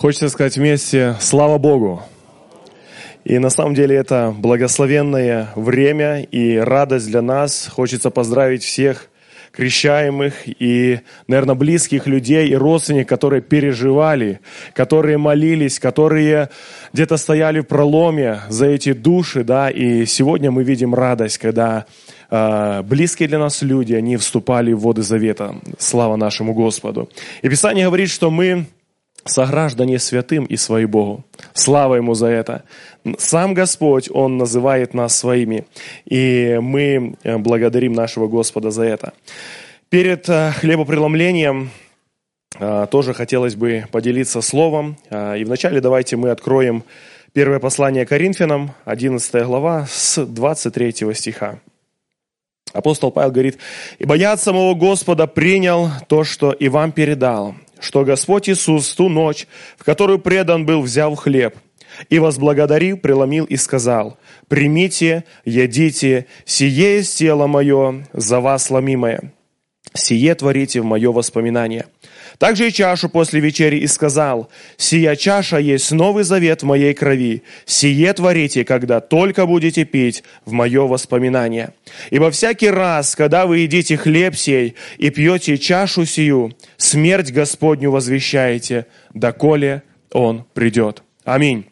Хочется сказать вместе «Слава Богу!». И на самом деле это благословенное время и радость для нас. Хочется поздравить всех крещаемых и, наверное, близких людей и родственников, которые переживали, которые молились, которые где-то стояли в проломе за эти души, да, и сегодня мы видим радость, когда близкие для нас люди, они вступали в воды завета. Слава нашему Господу. И Писание говорит, что мы сограждане святым и свои Богу. Слава Ему за это. Сам Господь, Он называет нас своими. И мы благодарим нашего Господа за это. Перед хлебопреломлением тоже хотелось бы поделиться словом. И вначале давайте мы откроем первое послание Коринфянам, 11 глава, с 23 стиха. Апостол Павел говорит: «Ибо я от самого Господа принял то, что и вам передал, что Господь Иисус в ту ночь, в которую предан был, взял хлеб, и, возблагодарив, преломил и сказал: примите, едите, сие есть тело мое, за вас ломимое. Сие творите в мое воспоминание. Также и чашу после вечери и сказал: сия чаша есть новый завет в моей крови. Сие творите, когда только будете пить, в мое воспоминание. Ибо всякий раз, когда вы едите хлеб сей и пьете чашу сию, смерть Господню возвещаете, доколе Он придет». Аминь.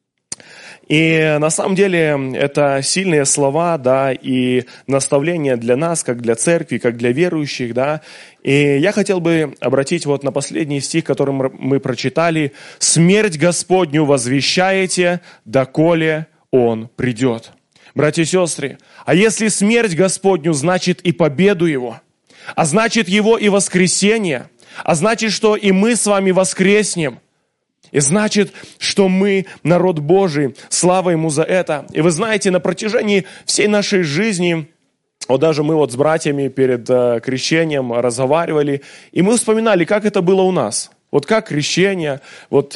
И на самом деле это сильные слова, да, и наставления для нас, как для церкви, как для верующих, да. И я хотел бы обратить вот на последний стих, который мы прочитали: «Смерть Господню возвещаете, доколе Он придет». Братья и сестры, а если смерть Господню, значит и победу Его, а значит Его и воскресение, а значит, что и мы с вами воскреснем. И значит, что мы народ Божий, слава Ему за это. И вы знаете, на протяжении всей нашей жизни, вот даже мы вот с братьями перед крещением разговаривали, и мы вспоминали, как это было у нас. Вот как крещение, вот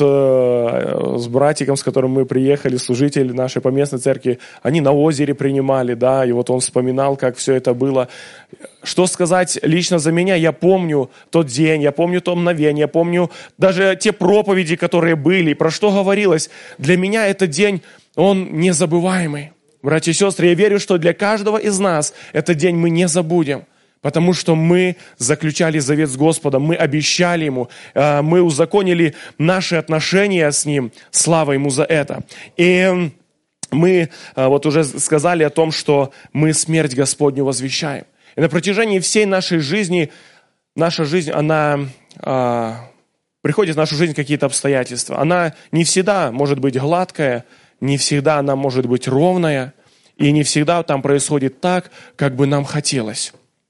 с братиком, с которым мы приехали, служители нашей поместной церкви, они на озере принимали, да, и вот он вспоминал, как все это было. Что сказать лично за меня? Я помню тот день, я помню то мгновение, я помню даже те проповеди, которые были, про что говорилось. Для меня этот день, он незабываемый. Братья и сестры, я верю, что для каждого из нас этот день мы не забудем. Потому что мы заключали завет с Господом, мы обещали Ему, мы узаконили наши отношения с Ним. Слава Ему за это. И мы вот уже сказали о том, что мы смерть Господню возвещаем. И на протяжении всей нашей жизни, наша жизнь, она приходит в нашу жизнь какие-то обстоятельства. Она не всегда может быть гладкая, не всегда она может быть ровная, и не всегда там происходит так, как бы нам хотелось.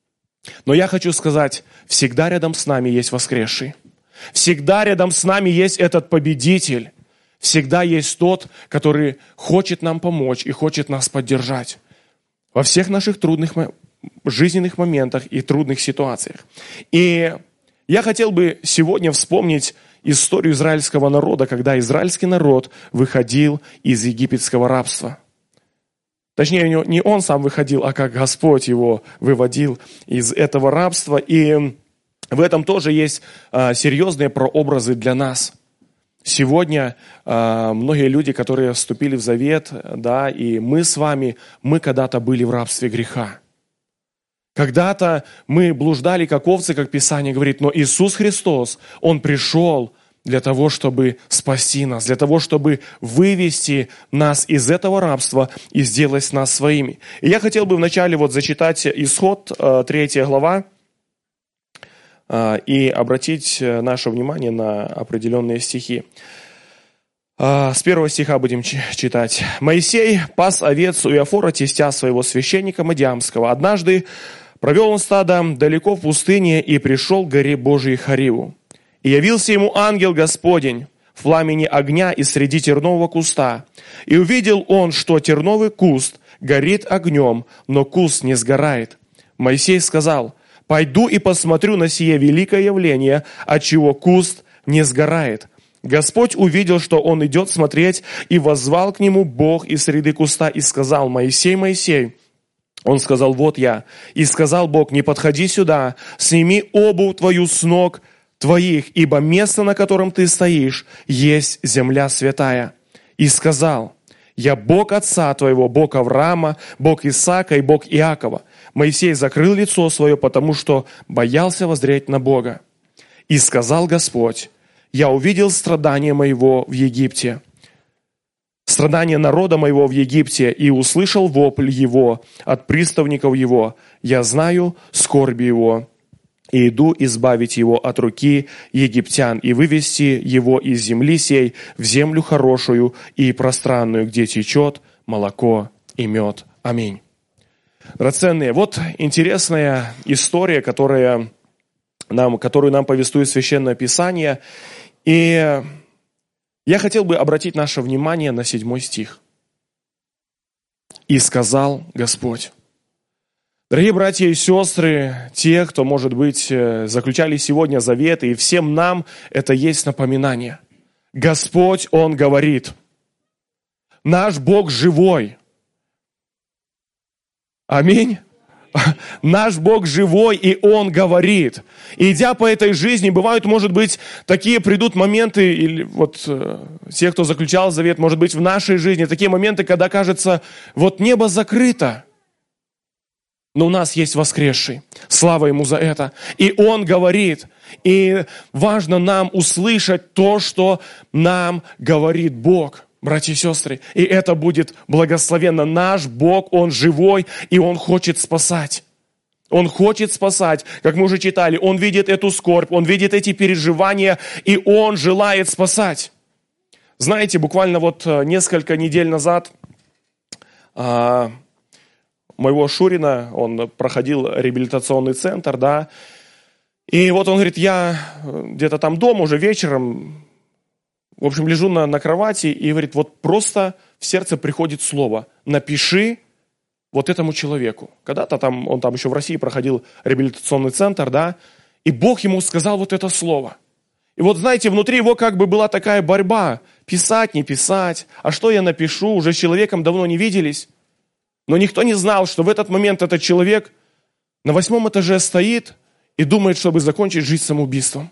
Но я хочу сказать, всегда рядом с нами есть воскресший. Всегда рядом с нами есть этот победитель. Всегда есть тот, который хочет нам помочь и хочет нас поддержать во всех наших трудных жизненных моментах и трудных ситуациях. И я хотел бы сегодня вспомнить историю израильского народа, когда израильский народ выходил из египетского рабства. Точнее, не он сам выходил, а как Господь его выводил из этого рабства. И в этом тоже есть серьезные прообразы для нас. Сегодня многие люди, которые вступили в завет, да, и мы с вами, мы когда-то были в рабстве греха. Когда-то мы блуждали, как овцы, как Писание говорит, но Иисус Христос, Он пришел для того, чтобы спасти нас, для того, чтобы вывести нас из этого рабства и сделать нас своими. И я хотел бы вначале вот зачитать Исход, 3 глава, и обратить наше внимание на определенные стихи. С 1 стиха будем читать. «Моисей пас овец у Иофора, тестя своего священника Мадиамского. Однажды провел он стадо далеко в пустыне и пришел к горе Божией Хориву. И явился ему ангел Господень в пламени огня и среди тернового куста. И увидел он, что терновый куст горит огнем, но куст не сгорает. Моисей сказал: пойду и посмотрю на сие великое явление, отчего куст не сгорает. Господь увидел, что он идет смотреть, и воззвал к нему Бог из среды куста и сказал: Моисей, Моисей. Он сказал: вот я. И сказал Бог: не подходи сюда, сними обувь твою с ног твоих, ибо место, на котором ты стоишь, есть земля святая. И сказал: я Бог отца твоего, Бог Авраама, Бог Исаака и Бог Иакова. Моисей закрыл лицо свое, потому что боялся воззреть на Бога. И сказал Господь: я увидел страдания моего в Египте, страдания народа моего в Египте, и услышал вопль его от приставников его. Я знаю скорби его, и иду избавить его от руки египтян, и вывести его из земли сей в землю хорошую и пространную, где течет молоко и мед. Аминь. Драгоценные, вот интересная история, которую нам повествует Священное Писание. И я хотел бы обратить наше внимание на 7 стих. «И сказал Господь». Дорогие братья и сестры, те, кто, может быть, заключали сегодня заветы, и всем нам это есть напоминание. Господь, Он говорит. Наш Бог живой. Аминь. Наш Бог живой, и Он говорит. И идя по этой жизни, бывают, может быть, такие придут моменты, или вот те, кто заключал завет, может быть, в нашей жизни, такие моменты, когда кажется, вот небо закрыто, но у нас есть воскресший. Слава Ему за это. И Он говорит. И важно нам услышать то, что нам говорит Бог. Братья и сестры, и это будет благословенно. Наш Бог, Он живой, и Он хочет спасать. Он хочет спасать, как мы уже читали. Он видит эту скорбь, Он видит эти переживания, и Он желает спасать. Знаете, буквально вот несколько недель назад моего Шурина, он проходил реабилитационный центр, да, и вот он говорит, я где-то там дома уже вечером, в общем, лежу на кровати и говорит, вот просто в сердце приходит слово: напиши вот этому человеку. Когда-то там, он там еще в России проходил реабилитационный центр, да, и Бог ему сказал вот это слово. И вот, знаете, внутри его как бы была такая борьба, писать, не писать, а что я напишу, уже с человеком давно не виделись. Но никто не знал, что в этот момент этот человек на 8 этаже стоит и думает, чтобы закончить жизнь самоубийством.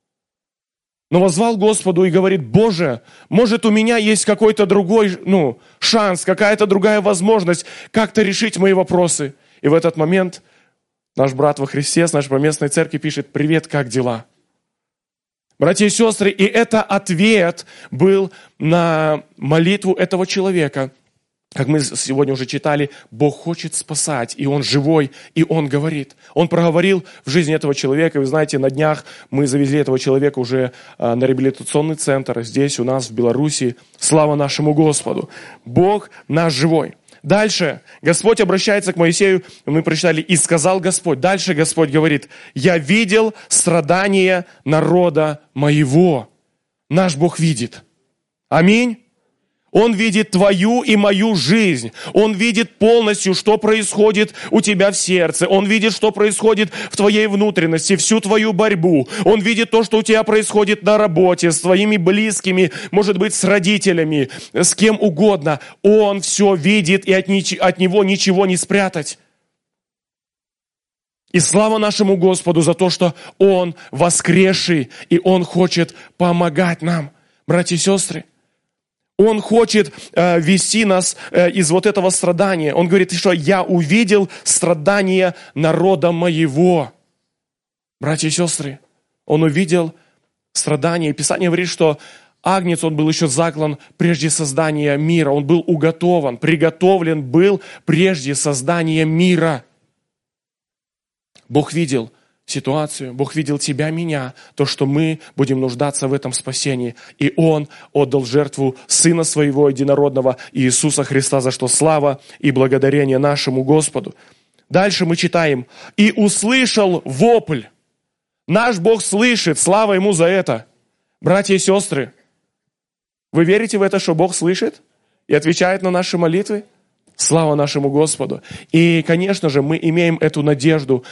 Но воззвал Господу и говорит: Боже, может, у меня есть какой-то другой шанс, какая-то другая возможность как-то решить мои вопросы. И в этот момент наш брат во Христе с нашей поместной церкви пишет: привет, как дела? Братья и сестры, и это ответ был на молитву этого человека. Как мы сегодня уже читали, Бог хочет спасать, и Он живой, и Он говорит. Он проговорил в жизни этого человека. Вы знаете, на днях мы завезли этого человека уже на реабилитационный центр здесь у нас в Беларуси. Слава нашему Господу! Бог наш живой. Дальше Господь обращается к Моисею, мы прочитали, и сказал Господь. Дальше Господь говорит: я видел страдания народа моего. Наш Бог видит. Аминь. Он видит твою и мою жизнь. Он видит полностью, что происходит у тебя в сердце. Он видит, что происходит в твоей внутренности, всю твою борьбу. Он видит то, что у тебя происходит на работе, с твоими близкими, может быть, с родителями, с кем угодно. Он все видит, и от него ничего не спрятать. И слава нашему Господу за то, что Он воскресший, и Он хочет помогать нам, братья и сестры. Он хочет вести нас из вот этого страдания. Он говорит, что я увидел страдания народа моего. Братья и сестры, Он увидел страдания. Писание говорит, что Агнец, он был еще заклан прежде создания мира. Он был уготован, приготовлен был прежде создания мира. Бог видел ситуацию, Бог видел тебя, меня, то, что мы будем нуждаться в этом спасении. И Он отдал жертву Сына Своего Единородного Иисуса Христа, за что слава и благодарение нашему Господу. Дальше мы читаем. «И услышал вопль». Наш Бог слышит, слава Ему за это. Братья и сестры, вы верите в это, что Бог слышит и отвечает на наши молитвы? Слава нашему Господу. И, конечно же, мы имеем эту надежду,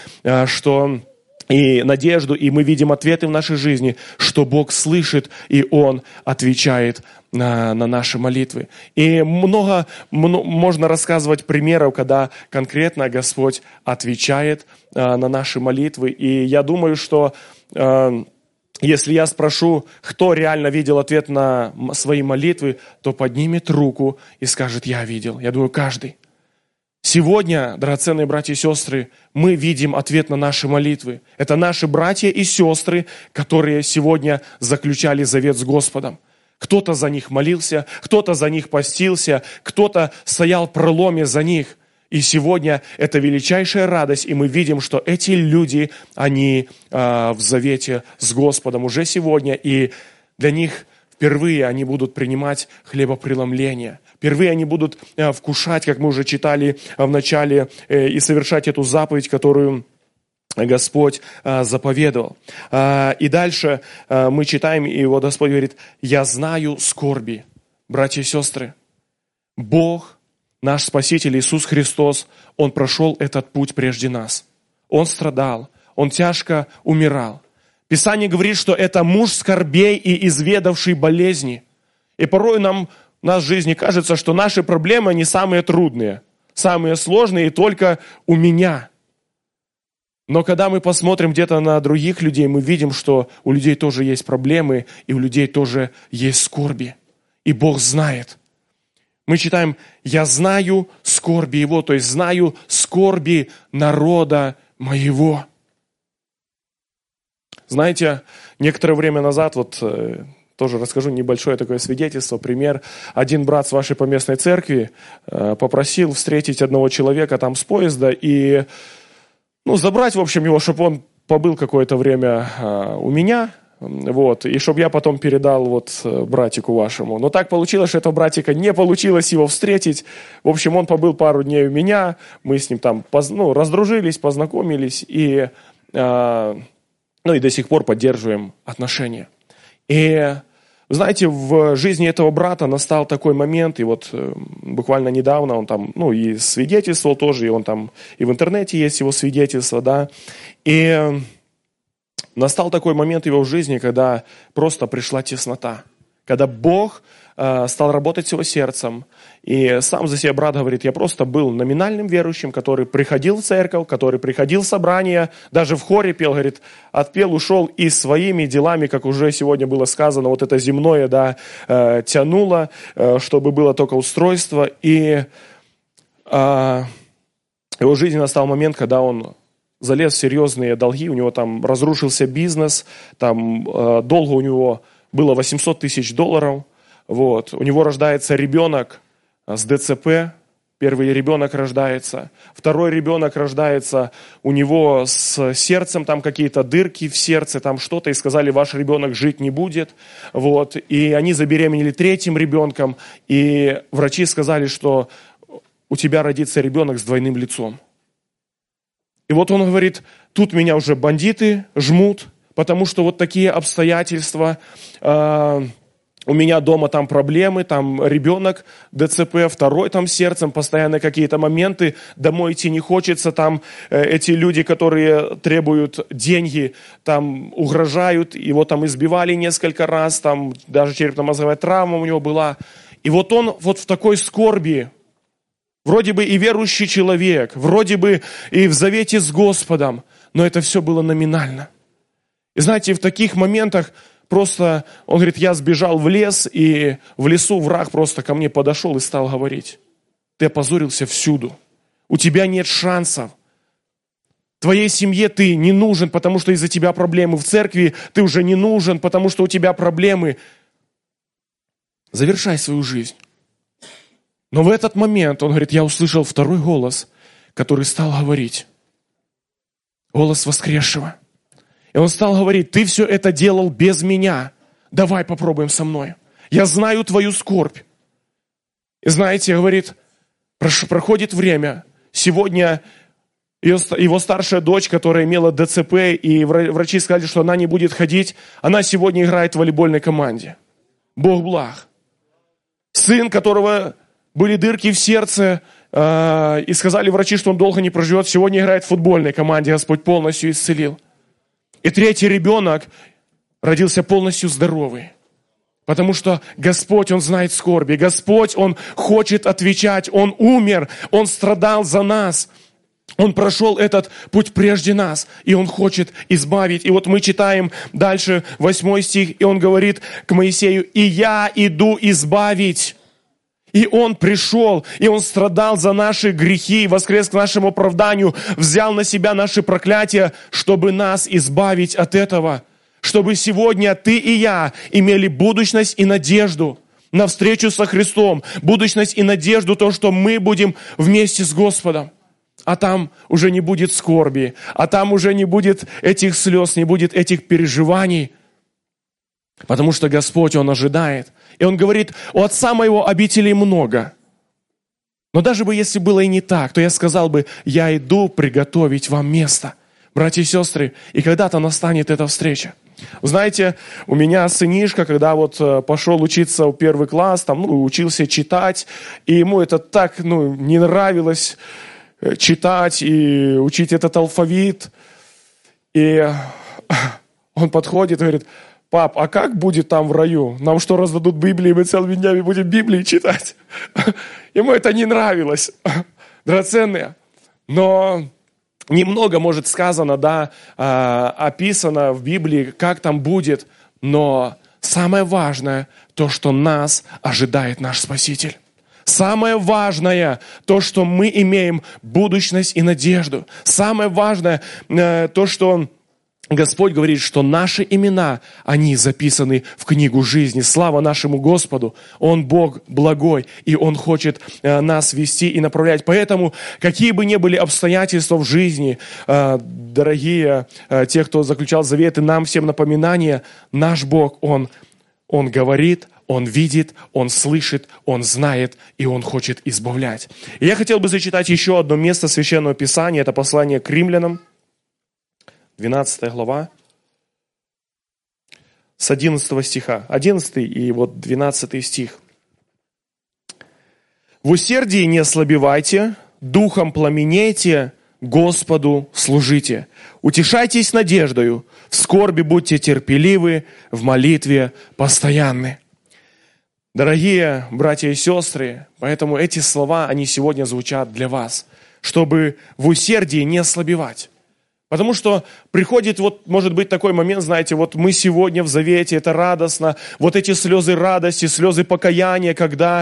и мы видим ответы в нашей жизни, что Бог слышит, и Он отвечает на наши молитвы. И много можно рассказывать примеров, когда конкретно Господь отвечает на наши молитвы. И я думаю, что Если я спрошу, кто реально видел ответ на свои молитвы, то поднимет руку и скажет: я видел. Я думаю, каждый. Сегодня, драгоценные братья и сестры, мы видим ответ на наши молитвы. Это наши братья и сестры, которые сегодня заключали завет с Господом. Кто-то за них молился, кто-то за них постился, кто-то стоял в проломе за них. И сегодня это величайшая радость, и мы видим, что эти люди, они в завете с Господом уже сегодня, и для них впервые они будут принимать хлебопреломление. Впервые они будут вкушать, как мы уже читали в начале, и совершать эту заповедь, которую Господь заповедовал. И дальше мы читаем, и вот Господь говорит: «Я знаю скорби». Братья и сестры, Бог, наш Спаситель Иисус Христос, Он прошел этот путь прежде нас. Он страдал, Он тяжко умирал. Писание говорит, что это муж скорбей и изведавший болезни. И порой нам в нашей жизни кажется, что наши проблемы не самые трудные, самые сложные и только у меня. Но когда мы посмотрим где-то на других людей, мы видим, что у людей тоже есть проблемы, и у людей тоже есть скорби. И Бог знает. Мы читаем: «Я знаю скорби его», то есть знаю скорби народа моего. Знаете, некоторое время назад, тоже расскажу небольшое такое свидетельство, пример. Один брат с вашей поместной церкви попросил встретить одного человека там с поезда и забрать, в общем, его, чтобы он побыл какое-то время у меня, и чтобы я потом передал братику вашему. Но так получилось, что этого братика не получилось его встретить. В общем, он побыл пару дней у меня, мы с ним там раздружились, познакомились, и до сих пор поддерживаем отношения. И, знаете, в жизни этого брата настал такой момент, и буквально недавно он там, и свидетельствовал тоже, и он там, и в интернете есть его свидетельство, да, и настал такой момент в его жизни, когда просто пришла теснота, когда Бог стал работать с его сердцем. И сам за себя брат говорит: я просто был номинальным верующим, который приходил в церковь, который приходил в собрание, даже в хоре пел, говорит, отпел, ушел и своими делами, как уже сегодня было сказано, это земное, тянуло, чтобы было только устройство. И в его жизни настал момент, когда он залез в серьезные долги, у него там разрушился бизнес, там долга у него было $800 тысяч. У него рождается ребенок с ДЦП, первый ребенок рождается, второй ребенок рождается, у него с сердцем там какие-то дырки в сердце, там что-то, и сказали: ваш ребенок жить не будет. И они забеременели третьим ребенком, и врачи сказали, что у тебя родится ребенок с двойным лицом. И он говорит: тут меня уже бандиты жмут, потому что такие обстоятельства. У меня дома там проблемы, там ребенок, ДЦП, второй там сердцем, постоянно какие-то моменты, домой идти не хочется, там эти люди, которые требуют деньги, там угрожают, его там избивали несколько раз, там даже черепно-мозговая травма у него была. И он в такой скорби, вроде бы и верующий человек, вроде бы и в завете с Господом, но это все было номинально. И знаете, в таких моментах просто, он говорит, я сбежал в лес, и в лесу враг просто ко мне подошел и стал говорить: ты опозорился всюду, у тебя нет шансов, твоей семье ты не нужен, потому что из-за тебя проблемы, в церкви ты уже не нужен, потому что у тебя проблемы. Завершай свою жизнь. Но в этот момент, он говорит, я услышал второй голос, который стал говорить. Голос воскресшего. И он стал говорить: ты все это делал без меня. Давай попробуем со мной. Я знаю твою скорбь. И знаете, говорит, проходит время. Сегодня его старшая дочь, которая имела ДЦП, и врачи сказали, что она не будет ходить, она сегодня играет в волейбольной команде. Бог благ. Сын, которого были дырки в сердце, и сказали врачи, что он долго не проживет, сегодня играет в футбольной команде. Господь полностью исцелил. И третий ребенок родился полностью здоровый. Потому что Господь, Он знает скорби. Господь, Он хочет отвечать. Он умер, Он страдал за нас. Он прошел этот путь прежде нас, и Он хочет избавить. И вот мы читаем дальше 8 стих, и Он говорит к Моисею: «И я иду избавить». И Он пришел, и Он страдал за наши грехи, воскрес к нашему оправданию, взял на себя наши проклятия, чтобы нас избавить от этого. Чтобы сегодня ты и я имели будущность и надежду на встречу со Христом. Будущность и надежду, то, что мы будем вместе с Господом. А там уже не будет скорби, а там уже не будет этих слез, не будет этих переживаний. Потому что Господь, Он ожидает. И Он говорит: у Отца Моего обителей много. Но даже бы если было и не так, то я сказал бы: я иду приготовить вам место. Братья и сестры, и когда-то настанет эта встреча. Знаете, у меня сынишка, когда вот пошел учиться в 1 класс, там, учился читать, и ему это так, не нравилось читать и учить этот алфавит. И он подходит и говорит: пап, а как будет там в раю? Нам что, раздадут Библии, мы целыми днями будем Библии читать? Ему это не нравилось, драгоценные. Но немного, может, сказано, да, описано в Библии, как там будет. Но самое важное, то, что нас ожидает наш Спаситель. Самое важное, то, что мы имеем будущность и надежду. Самое важное, то, что Господь говорит, что наши имена, они записаны в книгу жизни. Слава нашему Господу! Он Бог благой, и Он хочет нас вести и направлять. Поэтому, какие бы ни были обстоятельства в жизни, дорогие те, кто заключал заветы, нам всем напоминание, наш Бог, Он говорит, Он видит, Он слышит, Он знает, и Он хочет избавлять. И я хотел бы зачитать еще одно место Священного Писания, это послание к Римлянам, 12 глава, с 11 стиха. 11 и вот 12 стих. «В усердии не ослабевайте, духом пламенейте, Господу служите. Утешайтесь надеждою, в скорби будьте терпеливы, в молитве постоянны». Дорогие братья и сестры, поэтому эти слова, они сегодня звучат для вас, чтобы в усердии не ослабевать. Потому что приходит, может быть, такой момент, знаете, мы сегодня в завете, это радостно, эти слезы радости, слезы покаяния, когда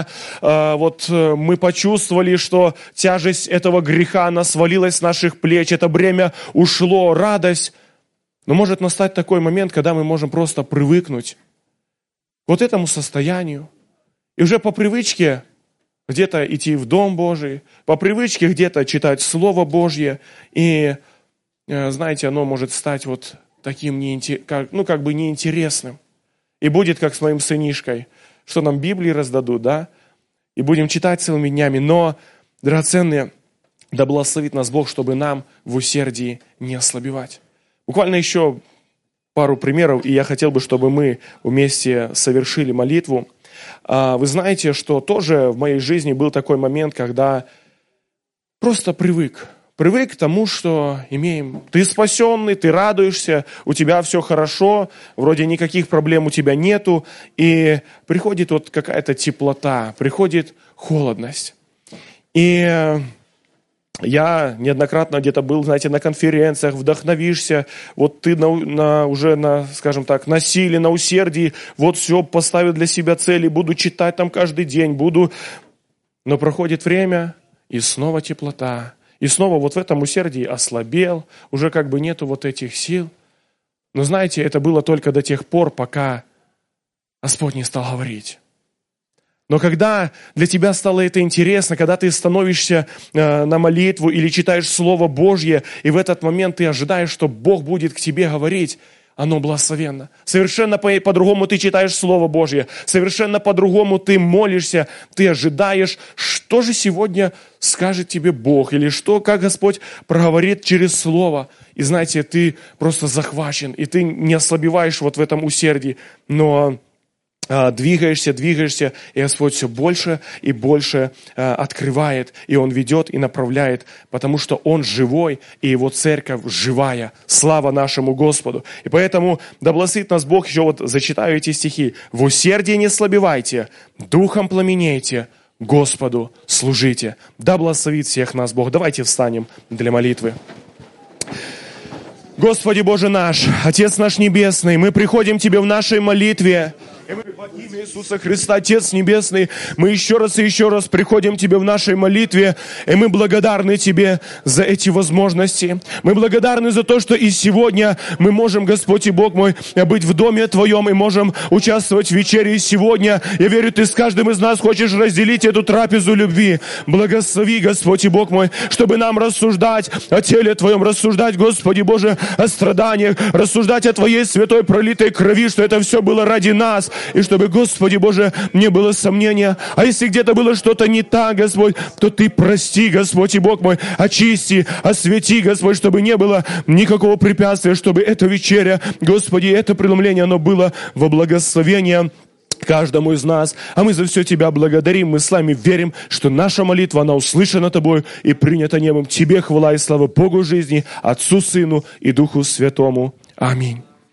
мы почувствовали, что тяжесть этого греха, она свалилась с наших плеч, это бремя ушло, радость. Но может настать такой момент, когда мы можем просто привыкнуть к этому состоянию. И уже по привычке где-то идти в Дом Божий, по привычке где-то читать Слово Божье, и знаете, оно может стать таким неинтересным. И будет, как с моим сынишкой, что нам Библии раздадут, да? И будем читать целыми днями. Но, драгоценные, да благословит нас Бог, чтобы нам в усердии не ослабевать. Буквально еще пару примеров, и я хотел бы, чтобы мы вместе совершили молитву. Вы знаете, что тоже в моей жизни был такой момент, когда просто привык к тому, что имеем. Ты спасенный, ты радуешься, у тебя все хорошо, вроде никаких проблем у тебя нету, и приходит какая-то теплота, приходит холодность. И я неоднократно где-то был, знаете, на конференциях, вдохновишься, ты скажем так, на силе, на усердии, все поставил для себя цели, буду читать там каждый день, Но проходит время, и снова теплота. И снова в этом усердии ослабел, уже нету этих сил. Но знаете, это было только до тех пор, пока Господь не стал говорить. Но когда для тебя стало это интересно, когда ты становишься на молитву или читаешь Слово Божье, и в этот момент ты ожидаешь, что Бог будет к тебе говорить, оно благословенно. Совершенно по-другому ты читаешь Слово Божье, совершенно по-другому ты молишься, ты ожидаешь, что же сегодня скажет тебе Бог, или как Господь проговорит через Слово. И знаете, ты просто захвачен, и ты не ослабеваешь в этом усердии, но двигаешься, и Господь все больше и больше открывает, и Он ведет и направляет, потому что Он живой, и Его церковь живая. Слава нашему Господу. И поэтому да благословит нас Бог, еще зачитаю эти стихи. «В усердии не слабевайте, духом пламенейте, Господу служите. Да благословит всех нас Бог. Давайте встанем для молитвы. Господи Боже наш, Отец наш Небесный, мы приходим к Тебе в нашей молитве. И мы во имя Иисуса Христа, Отец Небесный, мы еще раз и еще раз приходим к Тебе в нашей молитве, и мы благодарны Тебе за эти возможности. Мы благодарны за то, что и сегодня мы можем, Господь и Бог мой, быть в доме Твоем и можем участвовать в вечере. И сегодня, я верю, Ты с каждым из нас хочешь разделить эту трапезу любви. Благослови, Господь и Бог мой, чтобы нам рассуждать о теле Твоем, рассуждать, Господи Боже, о страданиях, рассуждать о Твоей святой пролитой крови, что это все было ради нас. И чтобы, Господи Боже, не было сомнения. А если где-то было что-то не так, Господь, то Ты прости, Господь и Бог мой, очисти, освети, Господь, чтобы не было никакого препятствия, чтобы эта вечеря, Господи, это преломление, оно было во благословение каждому из нас. А мы за все Тебя благодарим. Мы с вами верим, что наша молитва, она услышана Тобой и принята небом. Тебе хвала и слава Богу жизни, Отцу, Сыну и Духу Святому. Аминь.